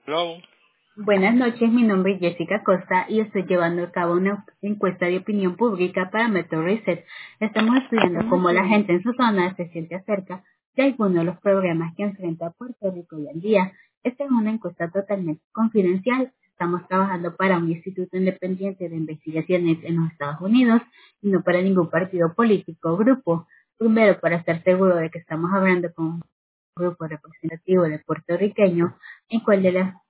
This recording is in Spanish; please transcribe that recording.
Hello. Buenas noches, mi nombre es Jessica Costa y estoy llevando a cabo una encuesta de opinión pública para Metro Reset. Estamos estudiando cómo la gente en su zona se siente acerca de algunos de los problemas que enfrenta Puerto Rico hoy en día. Esta es una encuesta totalmente confidencial. Estamos trabajando para un instituto independiente de investigaciones en los Estados Unidos y no para ningún partido político o grupo. Primero, para estar seguro de que estamos hablando con un grupo representativo de puertorriqueños, en cual de las